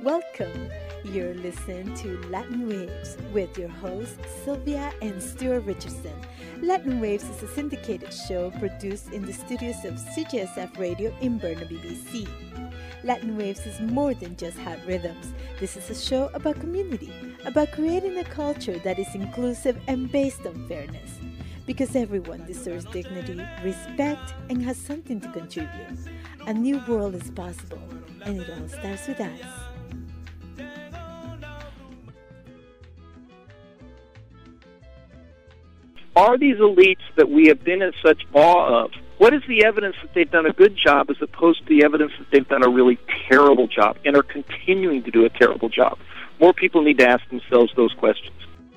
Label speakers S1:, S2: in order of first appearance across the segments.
S1: Welcome. You're listening to Latin Waves with your hosts Sylvia and Stuart Richardson. Latin Waves is a syndicated show produced in the studios of CJSF Radio in Burnaby, BC. Latin Waves is more than just hot rhythms. This is a show about community, about creating a culture that is inclusive and based on fairness. Because everyone deserves dignity, respect, and has something to contribute. A new world is possible, and it all starts with us.
S2: Are these elites that we have been in such awe of, what is the evidence that they've done a good job as opposed to the evidence that they've done a really terrible job and are continuing to do a terrible job? More people need to ask themselves those questions.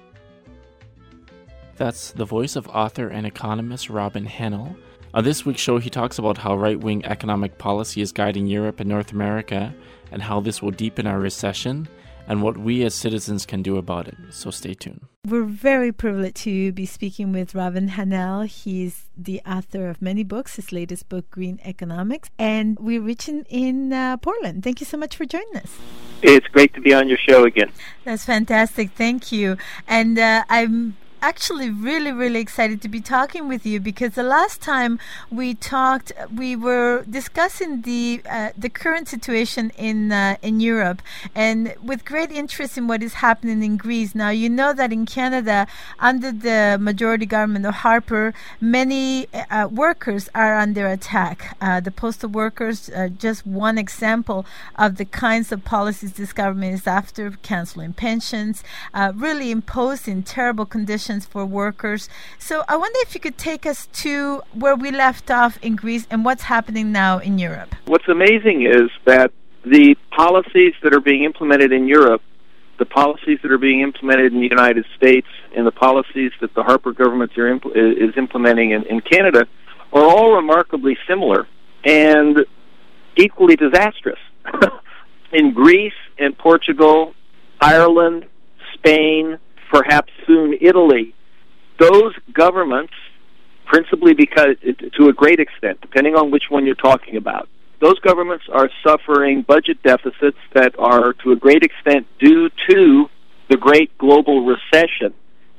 S3: That's the voice of author and economist Robin Hahnel. On this week's show, he talks about how right-wing economic policy is guiding Europe and North America and how this will deepen our recession and what we as citizens can do about it. So stay tuned.
S1: We're very privileged to be speaking with Robin Hahnel. He's the author of many books, his latest book, Green Economics, and we're reaching in Portland. Thank you so much for joining us.
S2: It's great to be on your show again.
S1: That's fantastic. Thank you. And I'm actually really excited to be talking with you because the last time we talked, we were discussing the current situation in Europe, and with great interest in what is happening in Greece. Now, you know that in Canada, under the majority government of Harper, many workers are under attack. The postal workers are just one example of the kinds of policies this government is after, canceling pensions, really imposing terrible conditions for workers. So I wonder if you could take us to where we left off in Greece and what's happening now in Europe.
S2: What's amazing is that the policies that are being implemented in Europe, the policies that are being implemented in the United States, and the policies that the Harper government is implementing in Canada are all remarkably similar and equally disastrous. In Greece and Portugal, Ireland, Spain, perhaps soon Italy, those governments, principally because, to a great extent, depending on which one you're talking about, those governments are suffering budget deficits that are, to a great extent, due to the great global recession,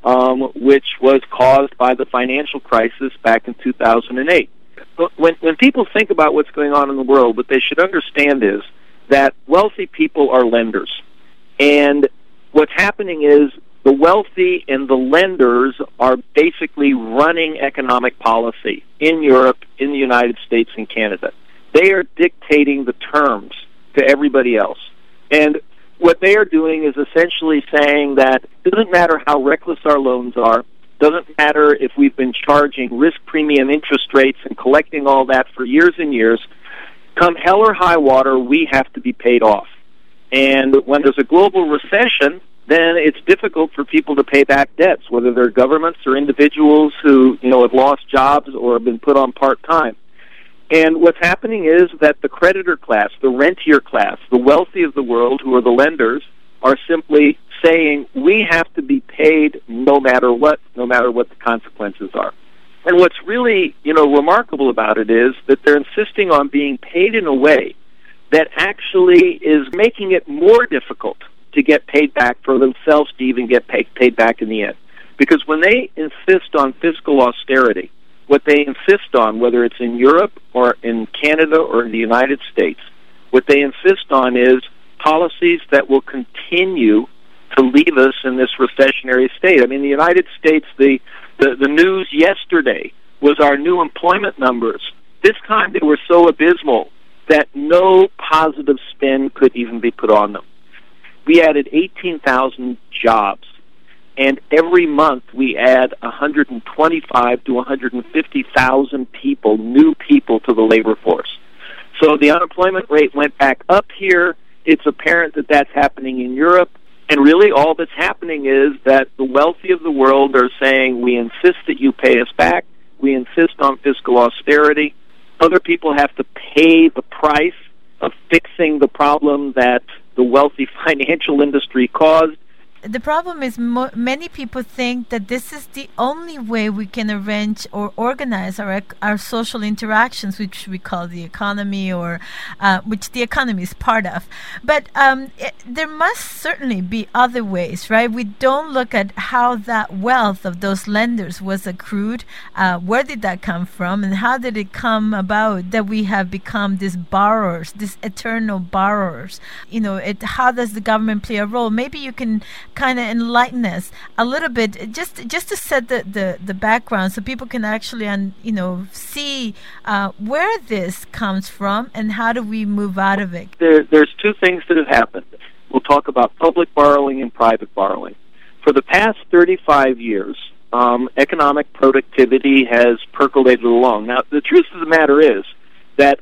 S2: which was caused by the financial crisis back in 2008. When people think about what's going on in the world, what they should understand is that wealthy people are lenders. And what's happening is the wealthy and the lenders are basically running economic policy in Europe, in the United States, and Canada. They are dictating the terms to everybody else. And what they are doing is essentially saying that it doesn't matter how reckless our loans are, doesn't matter if we've been charging risk premium interest rates and collecting all that for years and years, come hell or high water, we have to be paid off. And when there's a global recession, then it's difficult for people to pay back debts, whether they're governments or individuals who, have lost jobs or have been put on part-time. And what's happening is that the creditor class, the rentier class, the wealthy of the world, who are the lenders, are simply saying, we have to be paid no matter what the consequences are. And what's really, remarkable about it is that they're insisting on being paid in a way that actually is making it more difficult to get paid back for themselves to even get paid back in the end. Because when they insist on fiscal austerity, what they insist on, whether it's in Europe or in Canada or in the United States, what they insist on is policies that will continue to leave us in this recessionary state. I mean, the United States, the news yesterday was our new employment numbers. This time they were so abysmal that no positive spin could even be put on them. We added 18,000 jobs, and every month we add 125 to 150,000 people, new people to the labor force. So the unemployment rate went back up here. It's apparent that that's happening in Europe, and really all that's happening is that the wealthy of the world are saying, we insist that you pay us back, we insist on fiscal austerity. Other people have to pay the price of fixing the problem that the wealthy financial industry caused,
S1: the problem is many people think that this is the only way we can arrange or organize our social interactions, which we call the economy, or which the economy is part of. But there must certainly be other ways, right? We don't look at how that wealth of those lenders was accrued. Where did that come from, and how did it come about that we have become these borrowers, these eternal borrowers? How does the government play a role? Maybe you can kind of enlighten us a little bit, just to set the background, so people can actually see where this comes from and how do we move out of it.
S2: There's two things that have happened. We'll talk about public borrowing and private borrowing. For the past 35 years, economic productivity has percolated along. Now, the truth of the matter is that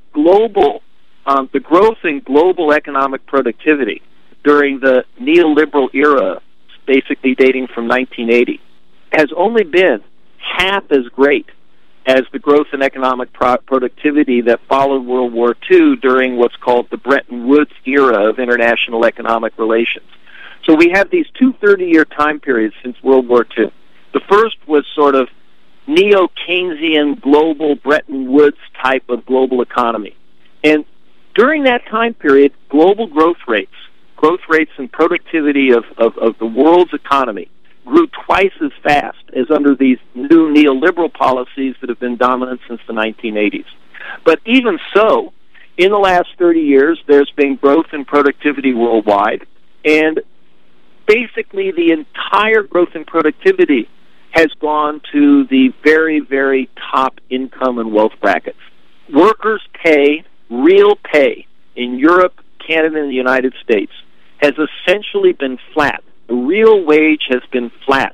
S2: the growth in global economic productivity during the neoliberal era, basically dating from 1980, has only been half as great as the growth in economic productivity that followed World War II during what's called the Bretton Woods era of international economic relations. So we have these two 30-year time periods since World War II. The first was sort of neo-Keynesian global Bretton Woods type of global economy. And during that time period, global growth rates and productivity of the world's economy grew twice as fast as under these new neoliberal policies that have been dominant since the 1980s. But even so, in the last 30 years, there's been growth in productivity worldwide, and basically the entire growth in productivity has gone to the very, very top income and wealth brackets. Workers' pay, real pay, in Europe, Canada, and the United States has essentially been flat. The real wage has been flat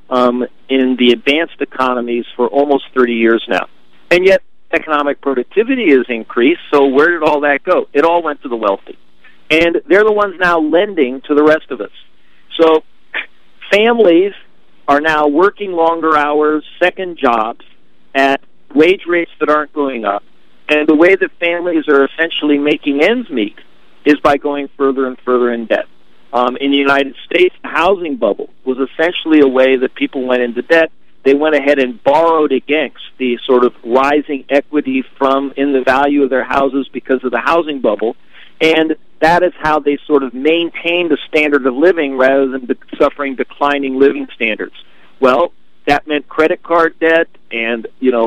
S2: in the advanced economies for almost 30 years now. And yet, economic productivity has increased, so where did all that go? It all went to the wealthy. And they're the ones now lending to the rest of us. So families are now working longer hours, second jobs, at wage rates that aren't going up. And the way that families are essentially making ends meet is by going further and further in debt. In the United States, the housing bubble was essentially a way that people went into debt. They went ahead and borrowed against the sort of rising equity in the value of their houses because of the housing bubble. And that is how they sort of maintained a standard of living rather than suffering declining living standards. Well, that meant credit card debt and,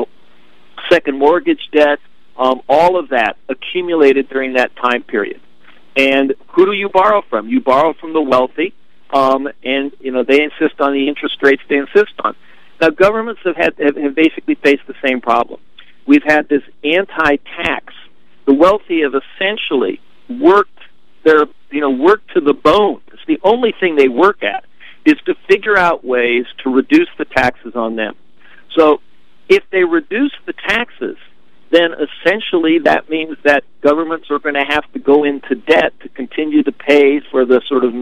S2: second mortgage debt. All of that accumulated during that time period. And who do you borrow from? You borrow from the wealthy, and they insist on the interest rates they insist on. Now, governments have basically faced the same problem. We've had this anti-tax. The wealthy have essentially worked to the bone. It's the only thing they work at is to figure out ways to reduce the taxes on them. So, if they reduce the taxes, then essentially that means that governments are going to have to go into debt to continue to pay for the sort of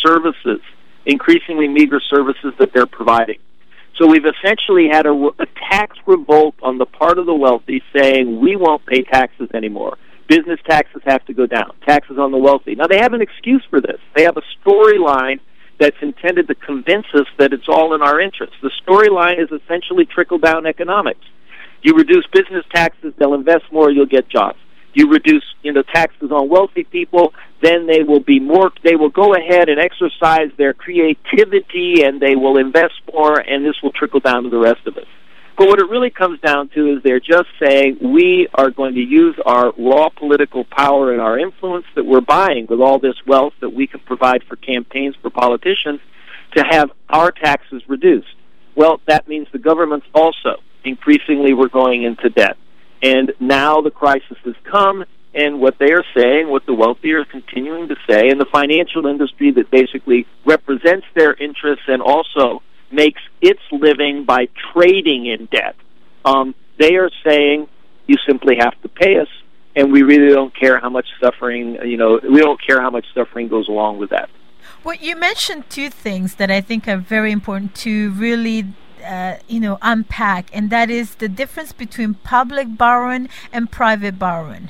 S2: increasingly meager services that they're providing. So we've essentially had a tax revolt on the part of the wealthy saying, we won't pay taxes anymore. Business taxes have to go down. Taxes on the wealthy. Now, they have an excuse for this. They have a storyline that's intended to convince us that it's all in our interest. The storyline is essentially trickle-down economics. You reduce business taxes, they'll invest more, you'll get jobs. You reduce, taxes on wealthy people, then they will go ahead and exercise their creativity and they will invest more, and this will trickle down to the rest of us. But what it really comes down to is they're just saying we are going to use our raw political power and our influence that we're buying with all this wealth that we can provide for campaigns for politicians to have our taxes reduced. Well, that means the governments also increasingly we're going into debt. And now the crisis has come, and what they are saying, what the wealthy are continuing to say, and the financial industry that basically represents their interests and also makes its living by trading in debt, they are saying you simply have to pay us, and we really don't care how much suffering, we don't care how much suffering goes along with that.
S1: Well, you mentioned two things that I think are very important to really unpack, and that is the difference between public borrowing and private borrowing.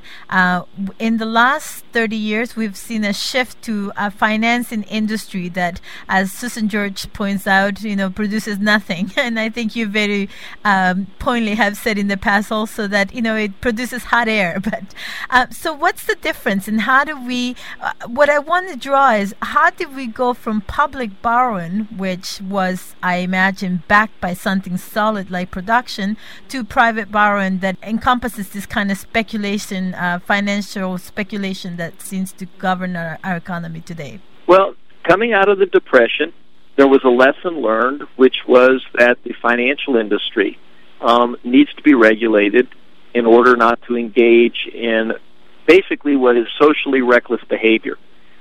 S1: In the last 30 years, we've seen a shift to a financing industry that, as Susan George points out, produces nothing. And I think you very pointedly have said in the past also that, it produces hot air. But so what's the difference, and how do we, what I want to draw is, how did we go from public borrowing, which was, I imagine, backed by something solid like production, to private borrowing that encompasses this kind of speculation, financial speculation that seems to govern our economy today?
S2: Well, coming out of the Depression, there was a lesson learned, which was that the financial industry needs to be regulated in order not to engage in basically what is socially reckless behavior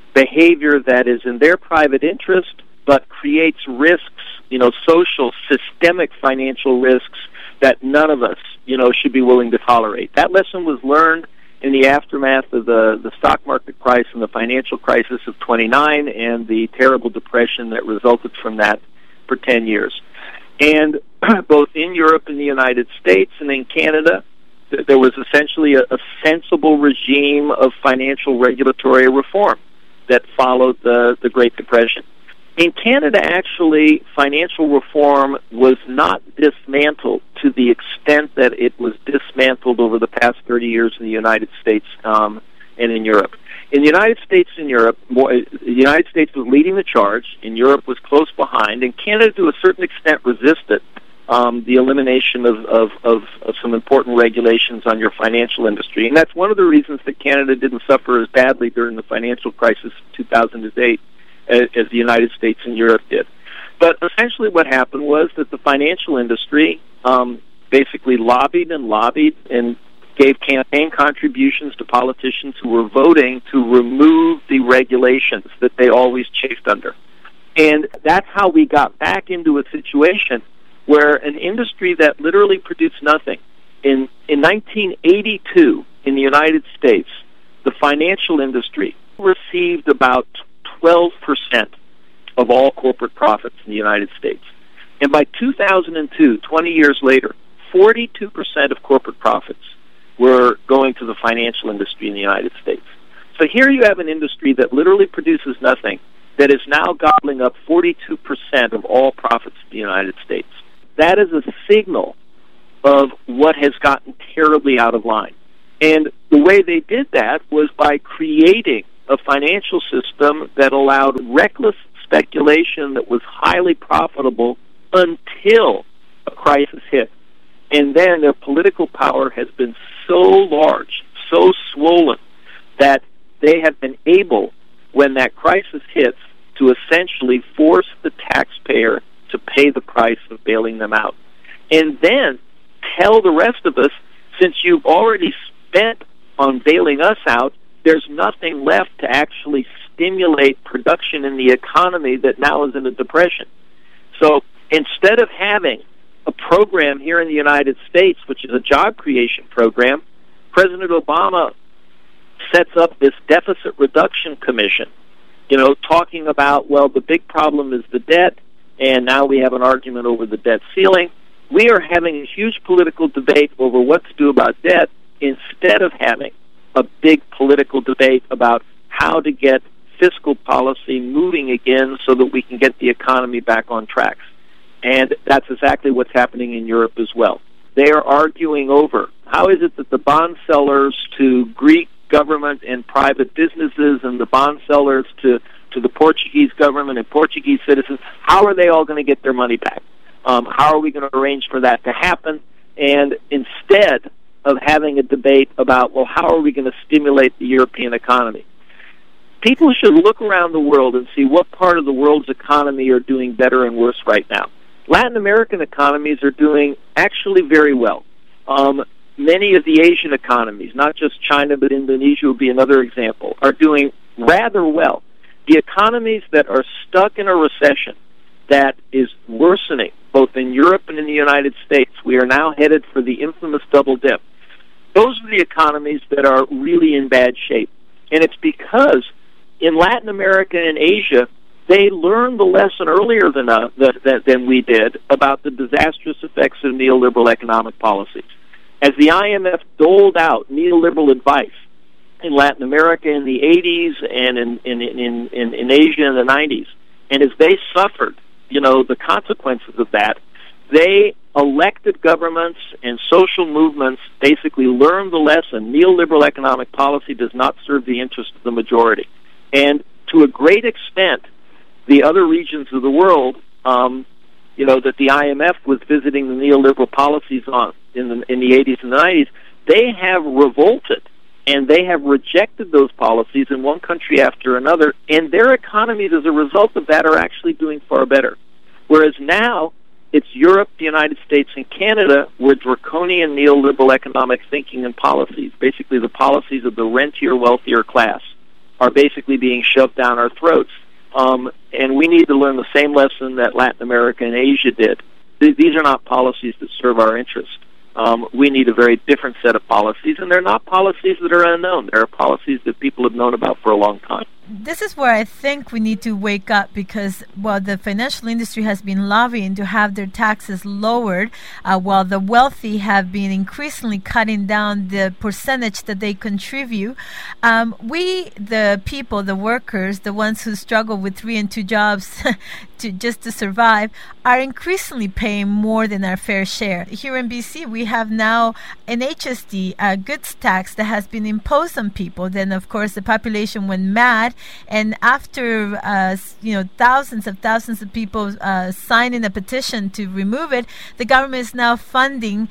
S2: that is in their private interest but creates risks, social, systemic financial risks that none of us, should be willing to tolerate. That lesson was learned in the aftermath of the stock market crisis and the financial crisis of '29 and the terrible depression that resulted from that for 10 years. And both in Europe and the United States and in Canada, there was essentially a sensible regime of financial regulatory reform that followed the Great Depression. In Canada, actually, financial reform was not dismantled to the extent that it was dismantled over the past 30 years in the United States and in Europe. In the United States and Europe, the United States was leading the charge, and Europe was close behind, and Canada, to a certain extent, resisted the elimination of some important regulations on your financial industry. And that's one of the reasons that Canada didn't suffer as badly during the financial crisis of 2008 as the United States and Europe did. But essentially what happened was that the financial industry basically lobbied and gave campaign contributions to politicians who were voting to remove the regulations that they always chafed under. And that's how we got back into a situation where an industry that literally produced nothing. In 1982, in the United States, the financial industry received about 12% of all corporate profits in the United States. And by 2002, 20 years later, 42% of corporate profits were going to the financial industry in the United States. So here you have an industry that literally produces nothing, that is now gobbling up 42% of all profits in the United States. That is a signal of what has gotten terribly out of line. And the way they did that was by creating a financial system that allowed reckless speculation that was highly profitable until a crisis hit. And then their political power has been so large, so swollen, that they have been able, when that crisis hits, to essentially force the taxpayer to pay the price of bailing them out. And then tell the rest of us, since you've already spent on bailing us out, there's nothing left to actually stimulate production in the economy that now is in a depression. So instead of having a program here in the United States, which is a job creation program, President Obama sets up this deficit reduction commission, talking about, well, the big problem is the debt, and now we have an argument over the debt ceiling. We are having a huge political debate over what to do about debt instead of having a big political debate about how to get fiscal policy moving again so that we can get the economy back on track. And that's exactly what's happening in Europe as well. They are arguing over how is it that the bond sellers to Greek government and private businesses and the bond sellers to the Portuguese government and Portuguese citizens, how are they all going to get their money back? How are we going to arrange for that to happen? And instead of having a debate about, well, how are we going to stimulate the European economy? People should look around the world and see what part of the world's economy are doing better and worse right now. Latin American economies are doing actually very well. Many of the Asian economies, not just China, but Indonesia would be another example, are doing rather well. The economies that are stuck in a recession that is worsening, both in Europe and in the United States, we are now headed for the infamous double dip. Those are the economies that are really in bad shape. And it's because in Latin America and Asia, they learned the lesson earlier than we did about the disastrous effects of neoliberal economic policies. As the IMF doled out neoliberal advice in Latin America in the 80s and in Asia in the 90s, and as they suffered, the consequences of that, they elected governments and social movements basically learned the lesson. Neoliberal economic policy does not serve the interest of the majority. And to a great extent, the other regions of the world, that the IMF was visiting the neoliberal policies on in the 80s and the 90s, they have revolted and they have rejected those policies in one country after another, and their economies as a result of that are actually doing far better. Whereas now, it's Europe, the United States, and Canada with draconian neoliberal economic thinking and policies. Basically, the policies of the rentier, wealthier class are basically being shoved down our throats. And we need to learn the same lesson that Latin America and Asia did. These are not policies that serve our interest. We need a very different set of policies, and they're not policies that are unknown. They're policies that people have known about for a long time.
S1: This is where I think we need to wake up because, the financial industry has been lobbying to have their taxes lowered, while the wealthy have been increasingly cutting down the percentage that they contribute. We, the people, the workers, the ones who struggle with 3 and 2 jobs just to survive, are increasingly paying more than our fair share. Here in BC, we have now an HST, a goods tax that has been imposed on people. Then, of course, the population went mad. And after thousands of people signing a petition to remove it, the government is now funding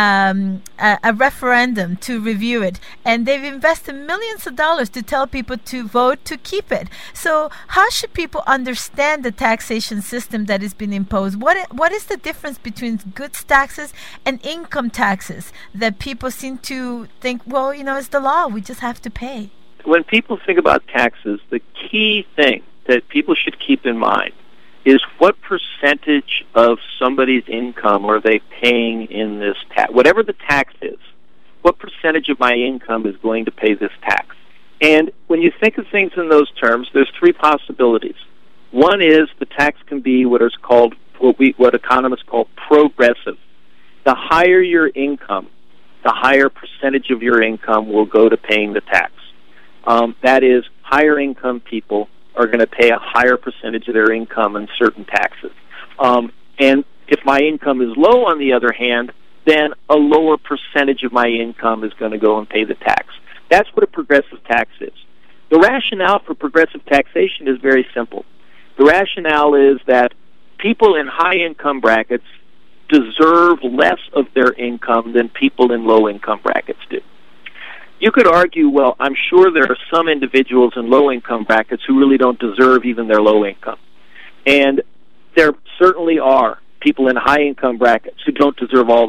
S1: a referendum to review it, and they've invested millions of dollars to tell people to vote to keep it. So, how should people understand the taxation system that has been imposed? What is the difference between goods taxes and income taxes that people seem to think, it's the law, we just have to pay?
S2: When people think about taxes, the key thing that people should keep in mind is what percentage of somebody's income are they paying in this tax? Whatever the tax is, what percentage of my income is going to pay this tax? And when you think of things in those terms, there's 3 possibilities. One is the tax can be what economists call progressive. The higher your income, the higher percentage of your income will go to paying the tax. That is, higher income people are going to pay a higher percentage of their income in certain taxes. And if my income is low, on the other hand, then a lower percentage of my income is going to go and pay the tax. That's what a progressive tax is. The rationale for progressive taxation is very simple. The rationale is that people in high income brackets deserve less of their income than people in low income brackets do. You could argue, well, I'm sure there are some individuals in low-income brackets who really don't deserve even their low income. And there certainly are people in high-income brackets who don't deserve all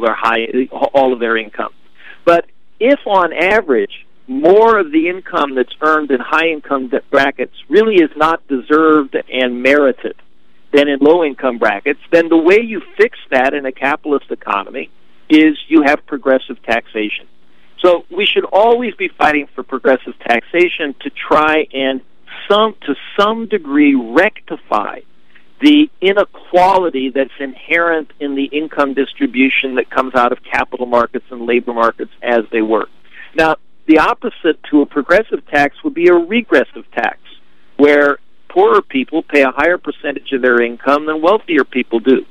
S2: of their income. But if, on average, more of the income that's earned in high-income brackets really is not deserved and merited than in low-income brackets, then the way you fix that in a capitalist economy is you have progressive taxation. So we should always be fighting for progressive taxation to try and to some degree rectify the inequality that's inherent in the income distribution that comes out of capital markets and labor markets as they work. Now, the opposite to a progressive tax would be a regressive tax, where poorer people pay a higher percentage of their income than wealthier people do,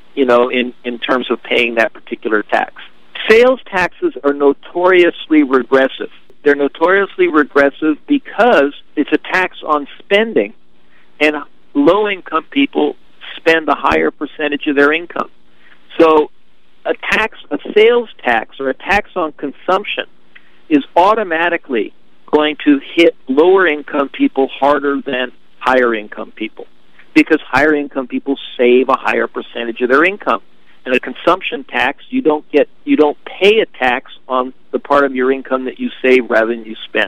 S2: in terms of paying that particular tax. Sales taxes are notoriously regressive. They're notoriously regressive because it's a tax on spending, and low-income people spend a higher percentage of their income. So a sales tax or a tax on consumption is automatically going to hit lower-income people harder than higher-income people, because higher-income people save a higher percentage of their income. And a consumption tax, you don't pay a tax on the part of your income that you save rather than you spend.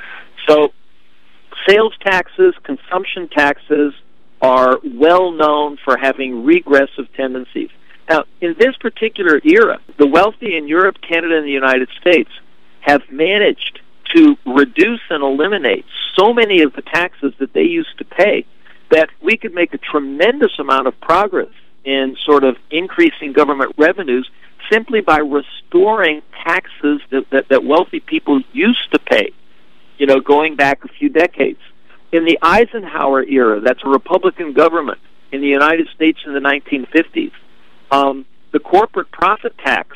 S2: So sales taxes, consumption taxes are well known for having regressive tendencies. Now, in this particular era, the wealthy in Europe, Canada, and the United States have managed to reduce and eliminate so many of the taxes that they used to pay that we could make a tremendous amount of progress in sort of increasing government revenues simply by restoring taxes that wealthy people used to pay, going back a few decades. In the Eisenhower era, that's a Republican government in the United States in the 1950s, the corporate profit tax,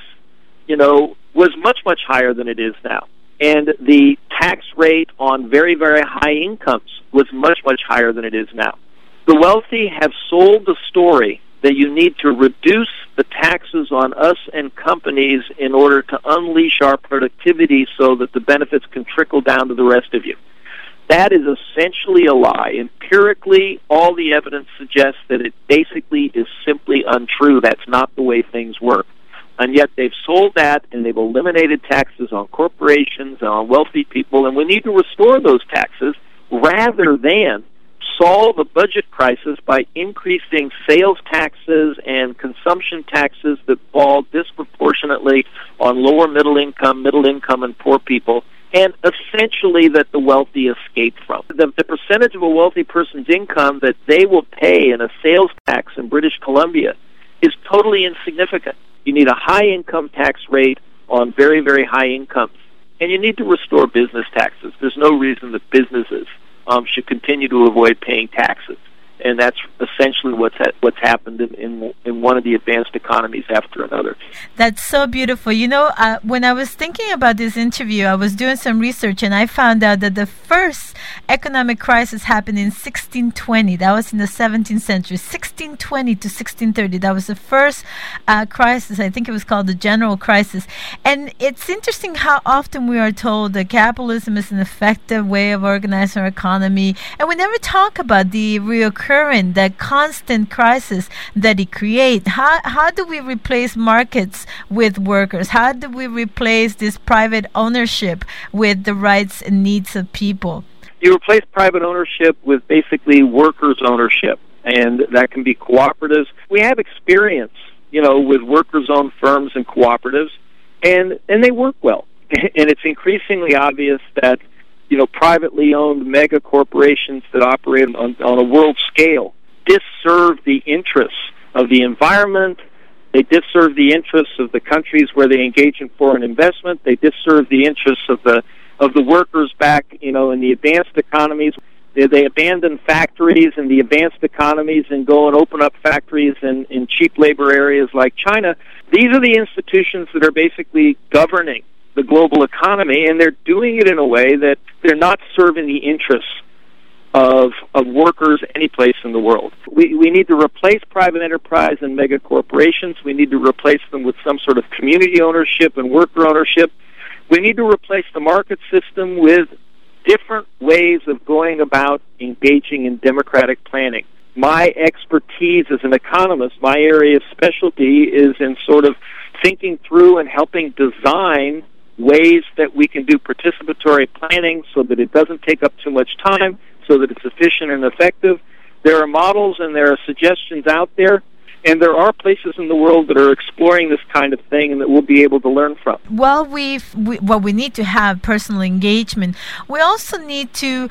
S2: was much, much higher than it is now. And the tax rate on very, very high incomes was much, much higher than it is now. The wealthy have sold the story that you need to reduce the taxes on us and companies in order to unleash our productivity so that the benefits can trickle down to the rest of you. That is essentially a lie. Empirically, all the evidence suggests that it basically is simply untrue. That's not the way things work. And yet they've sold that, and they've eliminated taxes on corporations and on wealthy people, and we need to restore those taxes rather than solve a budget crisis by increasing sales taxes and consumption taxes that fall disproportionately on lower middle income, and poor people, and essentially that the wealthy escape from. The percentage of a wealthy person's income that they will pay in a sales tax in British Columbia is totally insignificant. You need a high income tax rate on very, very high incomes. And you need to restore business taxes. There's no reason that businesses should continue to avoid paying taxes. And that's essentially what's happened in one of the advanced economies after another.
S1: That's so beautiful. When I was thinking about this interview, I was doing some research, and I found out that the first economic crisis happened in 1620. That was in the 17th century. 1620 to 1630. That was the first crisis. I think it was called the General Crisis. And it's interesting how often we are told that capitalism is an effective way of organizing our economy, and we never talk about the that constant crisis that it creates. How do we replace markets with workers? How do we replace this private ownership with the rights and needs of people?
S2: You replace private ownership with basically workers' ownership, and that can be cooperatives. We have experience, with workers-owned firms and cooperatives, and they work well. And it's increasingly obvious that privately owned mega corporations that operate on a world scale disserve the interests of the environment. They disserve the interests of the countries where they engage in foreign investment. They disserve the interests of the workers back, in the advanced economies. They abandon factories in the advanced economies and go and open up factories in cheap labor areas like China. These are the institutions that are basically governing the global economy, and they're doing it in a way that they're not serving the interests of workers any place in the world. We need to replace private enterprise and mega corporations. We need to replace them with some sort of community ownership and worker ownership. We need to replace the market system with different ways of going about engaging in democratic planning. My expertise as an economist, my area of specialty is in sort of thinking through and helping design ways that we can do participatory planning so that it doesn't take up too much time, so that it's efficient and effective. There are models and there are suggestions out there, and there are places in the world that are exploring this kind of thing and that we'll be able to learn from.
S1: Well, we need to have personal engagement. We also need to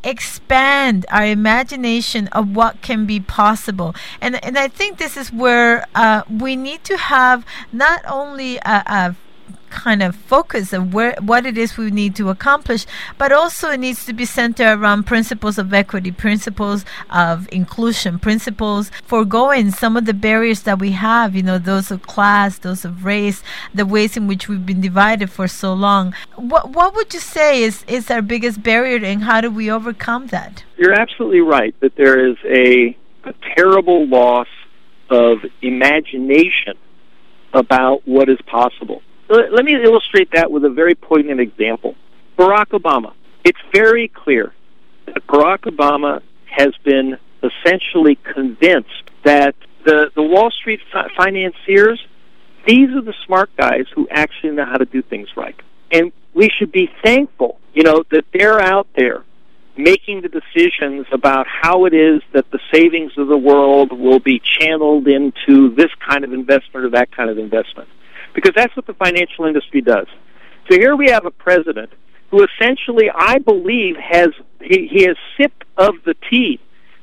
S1: expand our imagination of what can be possible. And I think this is where we need to have not only a kind of focus of what it is we need to accomplish, but also it needs to be centered around principles of equity, principles of inclusion, principles foregoing some of the barriers that we have, those of class, those of race, the ways in which we've been divided for so long. What would you say is our biggest barrier, and how do we overcome that?
S2: You're absolutely right that there is a terrible loss of imagination about what is possible. Let me illustrate that with a very poignant example. Barack Obama. It's very clear that Barack Obama has been essentially convinced that the Wall Street financiers, these are the smart guys who actually know how to do things right. And we should be thankful, that they're out there making the decisions about how it is that the savings of the world will be channeled into this kind of investment or that kind of investment. Because that's what the financial industry does. So here we have a president who essentially, I believe, he has sipped of the tea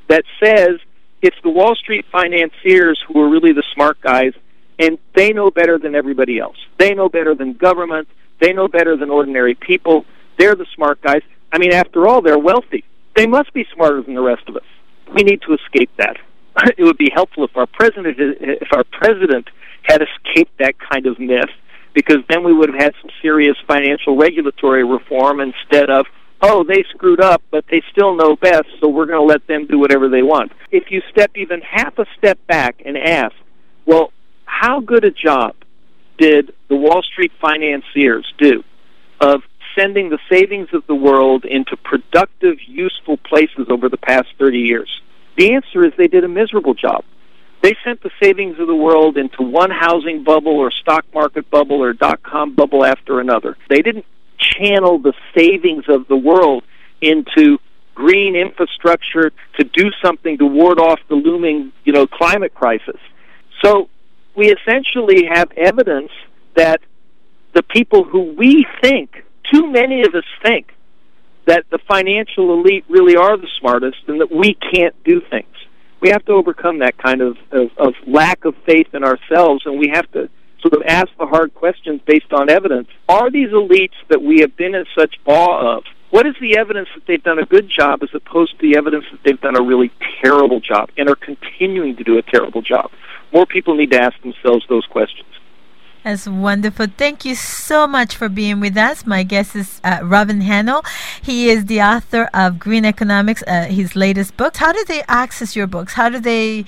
S2: that says it's the Wall Street financiers who are really the smart guys, and they know better than everybody else. They know better than government. They know better than ordinary people. They're the smart guys. I mean, after all, they're wealthy. They must be smarter than the rest of us. We need to escape that. It would be helpful if our president had escaped that kind of myth, because then we would have had some serious financial regulatory reform instead of, oh, they screwed up, but they still know best, so we're going to let them do whatever they want. If you step even half a step back and ask, well, how good a job did the Wall Street financiers do of sending the savings of the world into productive, useful places over the past 30 years? The answer is they did a miserable job. They sent the savings of the world into one housing bubble or stock market bubble or dot-com bubble after another. They didn't channel the savings of the world into green infrastructure to do something to ward off the looming, climate crisis. So we essentially have evidence that the people who we think, too many of us think, that the financial elite really are the smartest and that we can't do things. We have to overcome that kind of lack of faith in ourselves, and we have to sort of ask the hard questions based on evidence. Are these elites that we have been in such awe of, what is the evidence that they've done a good job as opposed to the evidence that they've done a really terrible job and are continuing to do a terrible job? More people need to ask themselves those questions.
S1: That's wonderful. Thank you so much for being with us. My guest is Robin Hanel. He is the author of Green Economics, his latest book. How do they access your books? How do they,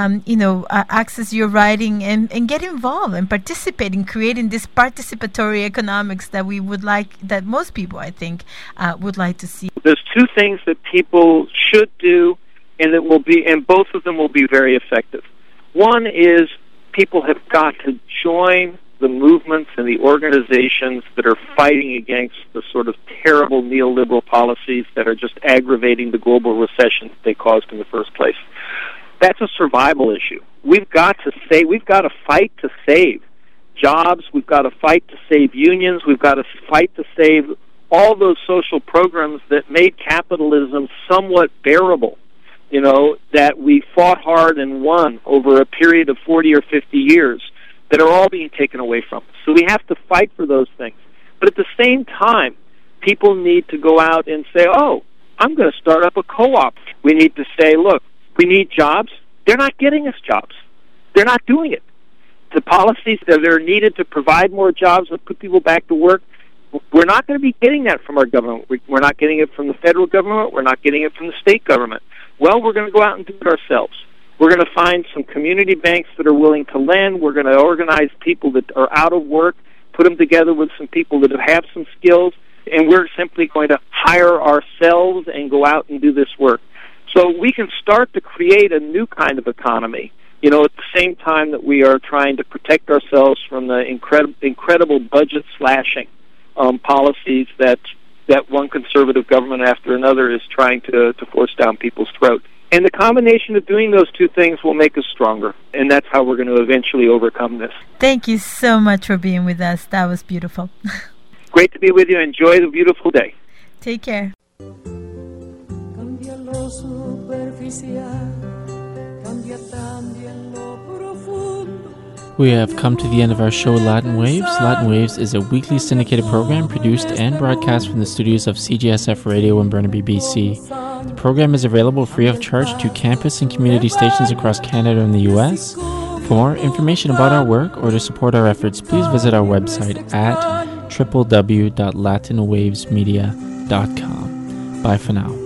S1: access your writing and get involved and participate in creating this participatory economics that we would like, that most people, I think, would like to see?
S2: There's two things that people should do, and both of them will be very effective. One is people have got to join the movements and the organizations that are fighting against the sort of terrible neoliberal policies that are just aggravating the global recession that they caused in the first place. That's a survival issue. We've got to fight to save jobs. We've got to fight to save unions. We've got to fight to save all those social programs that made capitalism somewhat bearable, that we fought hard and won over a period of 40 or 50 years, that are all being taken away from us. So we have to fight for those things. But at the same time, people need to go out and say, oh, I'm going to start up a co-op. We need to say, look, we need jobs. They're not getting us jobs. They're not doing it. The policies that are needed to provide more jobs and put people back to work, we're not going to be getting that from our government. We're not getting it from the federal government. We're not getting it from the state government. Well, we're going to go out and do it ourselves. We're going to find some community banks that are willing to lend. We're going to organize people that are out of work, put them together with some people that have some skills, and we're simply going to hire ourselves and go out and do this work. So we can start to create a new kind of economy, at the same time that we are trying to protect ourselves from the incredible budget slashing policies that one conservative government after another is trying to force down people's throat. And the combination of doing those two things will make us stronger. And that's how we're going to eventually overcome this.
S1: Thank you so much for being with us. That was beautiful.
S2: Great to be with you. Enjoy the beautiful day.
S1: Take care.
S3: We have come to the end of our show, Latin Waves. Latin Waves is a weekly syndicated program produced and broadcast from the studios of CJSF Radio in Burnaby, BC. The program is available free of charge to campus and community stations across Canada and the U.S. For more information about our work or to support our efforts, please visit our website at www.latinwavesmedia.com. Bye for now.